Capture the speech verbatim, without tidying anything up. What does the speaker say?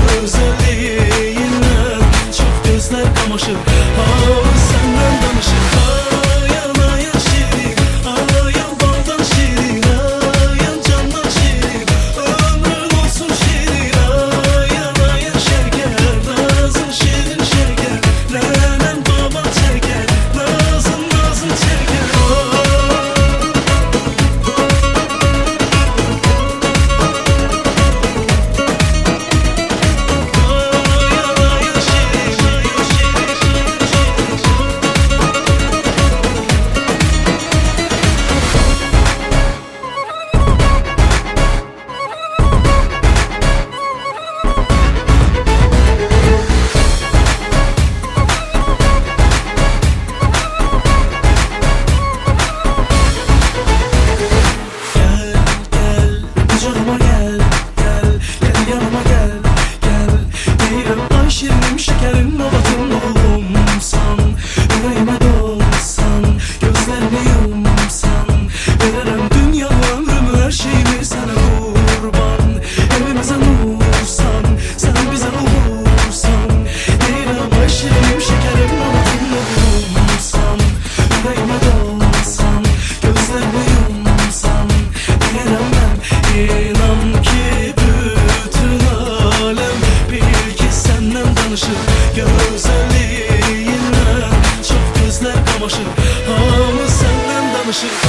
Gözəlliyindən çox gözlər qamaşır. Hamı səndən danışır. Ayan ayan şirin, ayan baldan şirin, ayan candan şirin, ömrün olsun şirin. Ayan ayan şeker, nazın şirin şeker, nənəm baban çəkər, nazın nazın çəkər. Şirinim şekerim nobatım olumsan, yüreğime dolsan, gözlerimi yumsan, veririm dünyanı ömrümü her şeyimi sana kurban. Evimize nursan, sen bize uğursan. Deyirəm ay şirinim şekerim nobatım olumsan, yüreğime dolsan, gözlerimi yumsan. Deyirəm ben inan ki bütün alem bil ki senden danışır. Gözəlliyindən çox gözlər qamaşır. Hamı səndən danışır.